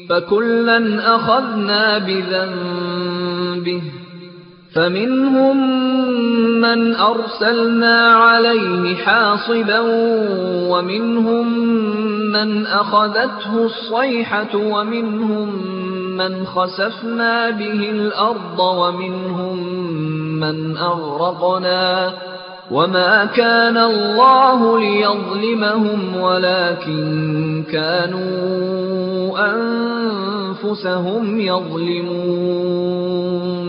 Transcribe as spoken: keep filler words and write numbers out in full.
فكلا أخذنا بذنبه فمنهم من أرسلنا عليه حاصبا ومنهم من أخذته الصيحة ومنهم من خسفنا به الأرض ومنهم من أغرقنا وما كان الله ليظلمهم ولكن كانوا أنفسهم يظلمون